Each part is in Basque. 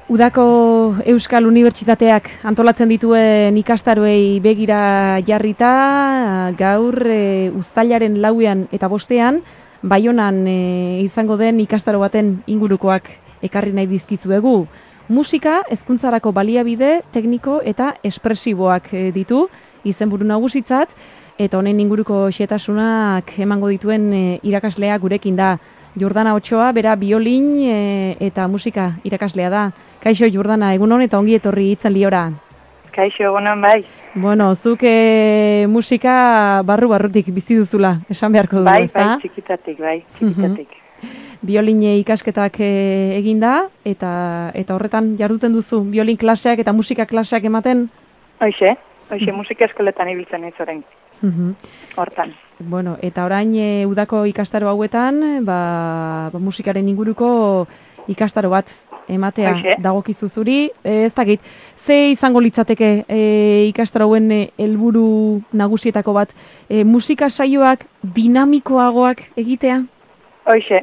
Udako Euskal Unibertsitateak antolatzen dituen ikastaroei begira jarrita, gaur uztailaren 4ean eta 5ean, Baionan izango den ikastaro baten ingurukoak ekarri nahi dizkizuegu. Musika, hezkuntzarako baliabide, tekniko eta espresiboak ditu, izenburu nagusitzat, eta honen inguruko xehetasunak emango dituen irakaslea gurekin da. Jordana Otsoa, bera biolin eta musika irakaslea da. Kaixo Jordana, egunon eta ongi etorri hitzaldiora. Kaixo, egunon bai. Bueno, zuk musika barrutik bizi duzula, esan beharko dugu, ezta? Bai, txikitatik. Biolin ikasketak eginda eta horretan jarduten duzu biolin klaseak eta musika klaseak ematen? Hoxe, musika eskoletan ibiltzen ez orain. Hortan. Bueno, eta orain udako ikastaro hauetan, musikaren inguruko ikastaro bat ematea dagokizu zuri. Ez dakit, ze izango litzateke ikastaro hauen helburu nagusietako bat, musika saioak dinamikoagoak egitea? Hoxe,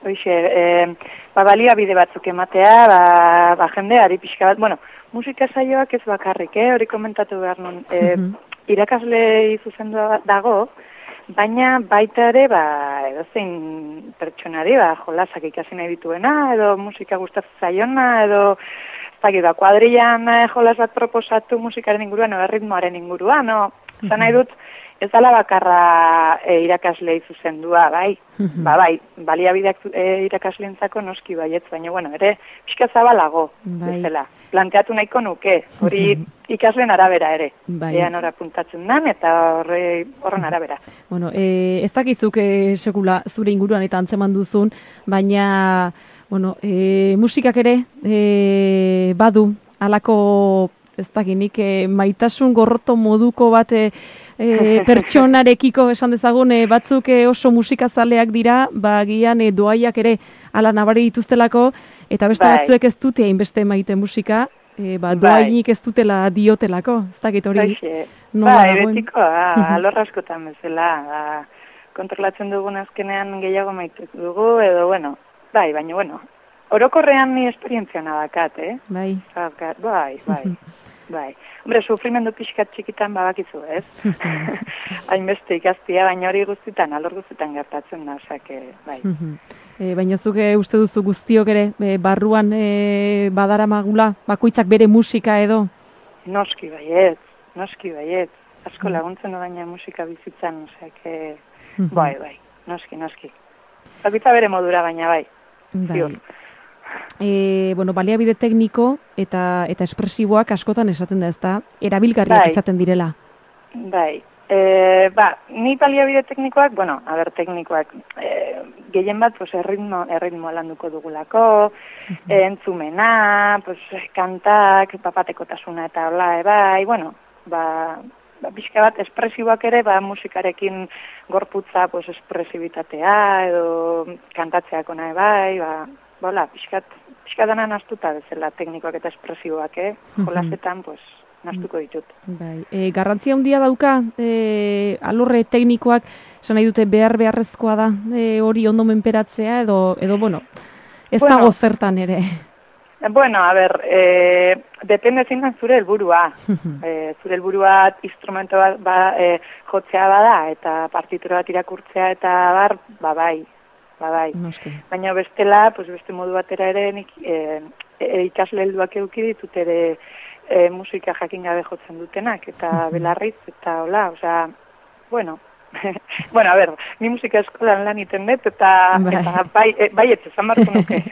baliabide batzuk ematea, jendeari pixka bat, musika saioak ez bakarrik, hori komentatu behar nun, irakasle zuzendua dago, baina baita ere, edozein pertsonari, jolasak ikasi nahi dituena, edo musika gustatzen zaiona, edo kuadrilan jolas bat proposatu musikaren inguruan, edo ritmoaren inguruan, zan nahi dut, ez dala bakarra irakasle zuzendua, bai, baliabideak irakasleentzako noski baietz, baina, ere, pixka zabalago, bezala. Planteatu nahiko nuke, hori ikasleen arabera ere. Ean ora puntatzen dan eta horren arabera. Bueno, ez dakizuk sekula zure inguruan eta antzeman duzun, baina musikak ere badu halako ez dakinik maitasun gorroto moduko bat pertsonarekiko esan dezagun batzuk oso musikazaleak dira, gian doaiak ere ala nabari dituztelako, eta beste batzuek ez dute hainbeste maite musika, doainik ez dutela diotelako, ez dakit hori nola dagoen. Betiko, alorra askotan bezala, kontrolatzen dugun azkenean gehiago maite dugu, edo baina orokorrean ni esperientzia nadakat, Bai. Hombre, sufrimendu pixkat txikitan bakizu, ez? Hainbeste ikastia, baina hori guztitan, alor guztitan gertatzen da, bai. Baina zuke uste duzu guztiok ere, barruan badaramagula, bakoitzak bere musika edo? Noski baiet. Asko laguntzen baina musika bizitzan, bai, noski. Bakoitza bere modura baina bai. Baliabide tekniko eta espresiboak askotan esaten da, ezta? Erabilgarriak izaten direla. Bai. Ni baliabide teknikoak, teknikoak, gehien bat, erritmo landuko dugulako, entzumena, kantak, papatekotasuna eta hola, pixka bat espresiboak ere, musikarekin gorputza, espresibitatea, edo kantatzeak ona, pixka dana nastuta bezala teknikoak eta espresiboak, jolasetan, nastuko ditut. Garrantzia handia dauka, alorre teknikoak, esan nahi dute beharrezkoa da, hori ondo menperatzea, edo ez dago zertan ere. Depende zein zure helburua. Zure helburua instrumento bat jotzea bada, eta partitura bat irakurtzea, eta bai. Baina bestela, beste modu batera ere, ikasle helduak eduki ditut ere musika jakin gabe jotzen dutenak, eta belarriz, eta hola, ni musika eskolan lan iten dut, eta bai, esan barko nuke.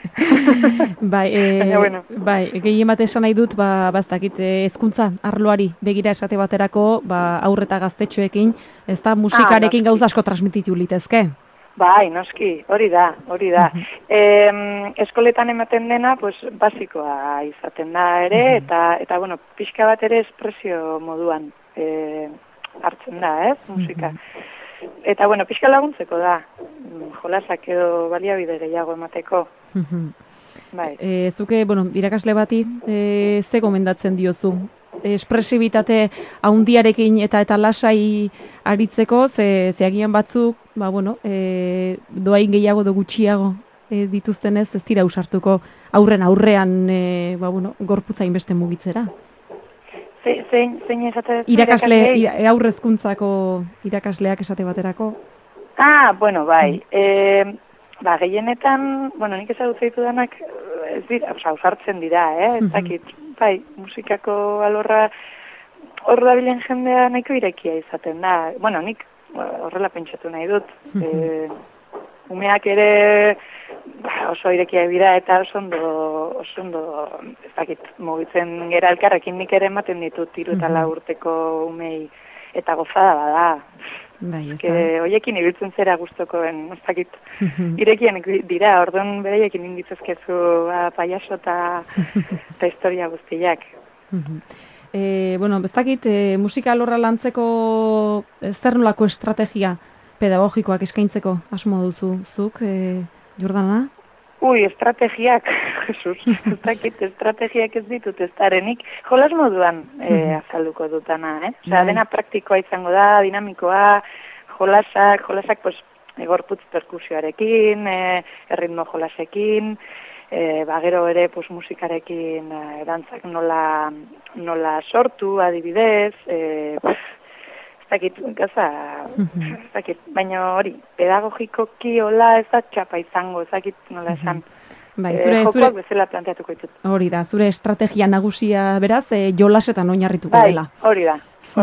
Gehien bat esan nahi dut, baztakit, hezkuntza arloari begira esate baterako, aurreta gaztetxoekin, ez da musikarekin gauza asko transmititu litezke. Bai, noski, hori da. Eskoletan ematen dena, basikoa izaten da ere, eta pixka bat ere espresio moduan hartzen da, musika. Eta, pixka laguntzeko da, jolasak edo baliabide gehiago emateko. Zuke, irakasle bati, ze gomendatzen diozu? Espresibitate haundiarekin eta lasai aritzeko, ze agian batzuk, doain gehiago edo gutxiago dituztenez, ez dira usartuko aurrean gorputza inbeste mugitzera. Zein esate? Aurrezkuntzako irakasleak esate baterako? Bueno, bai. Gehienetan, nik ezagutzen ditudanak, ez dira, usartzen dira, ez dakit, bai, musikako alorra hor dabilen jendea nahiko irekia izaten da. Nik horrela pentsatu nahi dut. Umeak ere oso irekia dira eta oso ondo, ez dakit, mugitzen gera elkarrekin nik ere ematen ditut 3 eta 4 urteko umei eta gozada bada. Hoiekin ibiltzen zera gustokoen, ez dakit, irekien dira, orduan bereiekin inditzezkezu paiaso eta historia guztiak. Ez dakit, musika alorra lantzeko zer nolako estrategia pedagogikoak eskaintzeko asmo duzu zuk, Jordana? Estrategiak, Jesus, ez dakit, estrategiak ez ditut ez darenik, jolas moduan azalduko dutana, dena praktikoa izango da, dinamikoa, jolasak, pues, gorputz perkusioarekin, erritmo jolasekin, gero ere pues, musikarekin dantzak nola sortu, adibidez, ez dakit, baina hori, pedagogikoki hola ez da txapa izango, ez dakit nola esan. Jokoak bezala planteatuko ditut. Hori da, zure estrategia nagusia beraz, jolasetan oinarrituko dela. Hori da.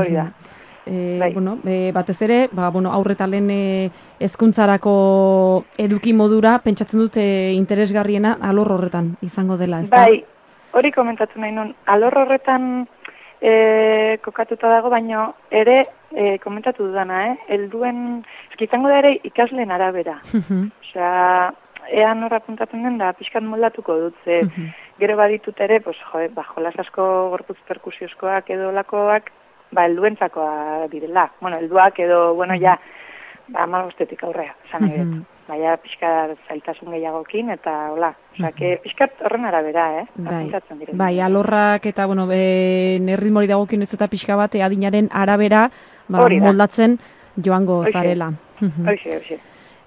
Batez ere, aurretalen hezkuntzarako eduki modura, pentsatzen dut interesgarriena alor horretan izango dela, ez da? Bai, hori komentatu nahi nun, alor horretan kokatuta dago, baino ere komentatu dudana, helduen, izango da ere ikasleen arabera. Osea, ean horra puntatzen den da, pixkat moldatuko dut, gero baditut ere, jolas asko gorputz perkusioskoak edo lakoak, helduentzakoa direla. Helduak edo, 15 aurrea, esan edo. Baina pixka zailtasun gehiagokin, eta hola. Pixkat horren arabera, Bai, alorrak eta, erritmori dagokin ez eta pixka bat, adinaren arabera, moldatzen joango zarela. Hoxe.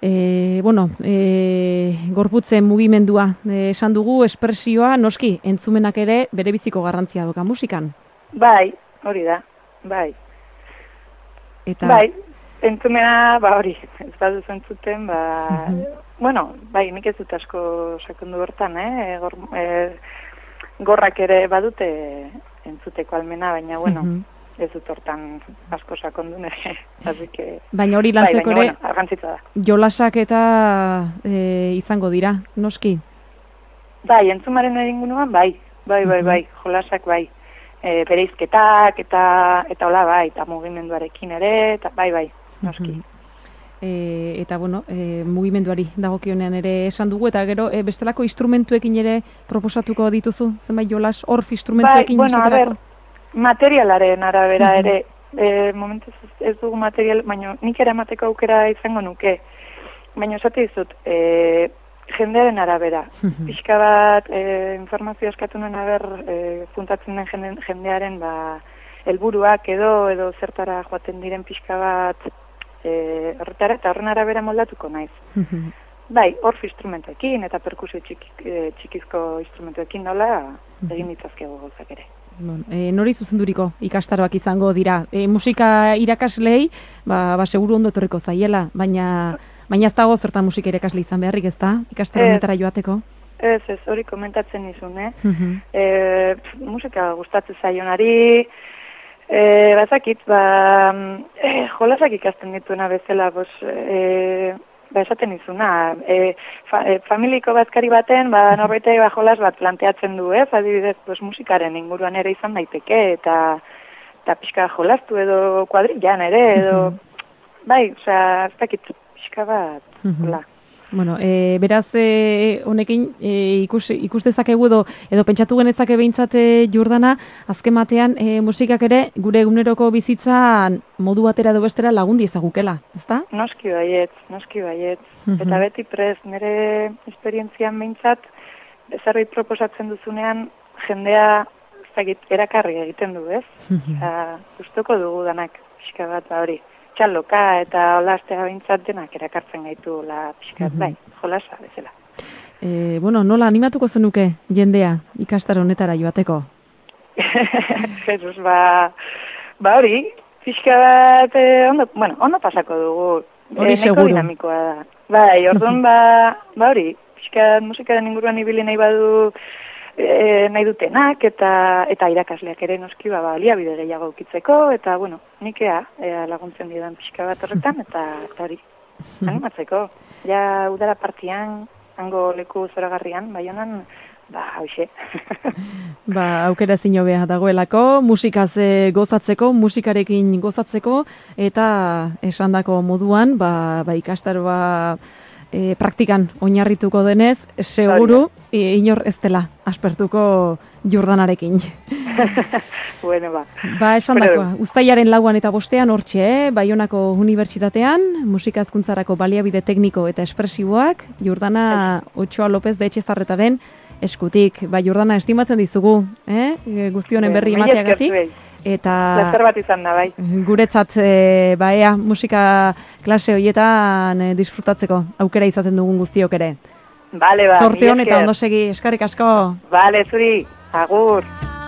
Gorputzen mugimendua esan dugu, espresioa, noski, entzumenak ere bere biziko garrantzia doka musikan. Bai, hori da, bai. Bai, entzumena, hori, ez baduzu entzuten, nik ez dut asko sakondu hortan, gorrak ere badute entzuteko almena, baina, ez dut hortan asko sakondu nire, baina hori lantzeko ere, argantzitza da. Jolasak eta izango dira, noski? Bai, entzumaren egingunuan, bai, jolasak bai. Bereizketak eta hola bai, eta mugimenduarekin ere, eta bai, noski. Eta mugimenduari dagokionean ere esan dugu, eta gero bestelako instrumentuekin ere proposatuko dituzu, zenbait jolas, orf instrumentuekin esaterako? Materialaren arabera ere, momentuz ez dugu material, baina nik ere emateko aukera izango nuke, baina esate dizut, jendearen arabera. Pixka bat informazio eskatu nuen puntatzen den jendearen helburuak edo zertara joaten diren pixka bat horretara eta horren arabera moldatuko naiz. Bai, orf instrumentuekin eta perkusio txikizko instrumentuekin nola egin ditzazkego gauzak ere. Nori zuzenduriko ikastaroak izango dira? Musika irakaslei, seguru ondo etorriko zaiela, baina ez dago zertan musika irakasle izan beharrik, ez da? Ikastaro honetara joateko? Ez, hori komentatzen nizun, musika gustatzen zaionari, bazakit, jolasak ikasten dituena bezala, esaten izuna, familiko bazkari baten, norbaitek jolas bat planteatzen du, adibidez, musikaren inguruan ere izan daiteke, eta pixka jolastu edo kuadrillan ere, edo, bai, ez dakit, pixka bat, hola. Beraz, honekin ikus dezakegu edo pentsatu genezake behintzat Jordana, azken batean musikak ere gure eguneroko bizitzan modu batera edo bestera lagundi ezagukela, ezta? Noski baiet. Eta beti prest, nire esperientzian behintzat, zerbait proposatzen duzunean, jendea erakarri egiten du, ez? Gustoko dugu danak, pixka bat hori. Txaloka eta hola astea behintzat denak erakartzen gaitu pixkat, bai, jolasa bezala. Bueno, nola animatuko zenuke jendea ikastaro honetara joateko? Jesus, ba hori, pixka bat, ondo pasako dugu. Hori seguru. Dinamikoa da. Bai, orduan hori, pixka musikaren inguruan ibili nahi badu nahi dutenak, eta irakasleak ere noski, baliabide gehiago ukitzeko, eta, bueno, nikea laguntzen didan pixka bat horretan, eta hori, animatzeko. Ja, udara partian, hango leku zoragarrian, Baionan, hauxe. Aukera ezin hobea dagoelako, musikaz gozatzeko, musikarekin gozatzeko, eta esandako moduan, ikastaroa praktikan oinarrituko denez, seguru, inor ez dela aspertuko Jordanarekin. Bueno, esandakoa, uztailaren 4 eta 5 hortxe, Baionako Unibertsitatean, musika hezkuntzarako baliabide tekniko eta espresiboak, Jordana Otxoa López de Etxezarretaren eskutik. Jordana, estimatzen dizugu, guzti honen berri emateagatik. Eta plazer bat izan da, bai. Guretzat, ea, musika klase horietan disfrutatzeko aukera izaten dugun guztiok ere. Bale, Zorte hon eta ondo segi, eskerrik asko. Bale, zuri, agur.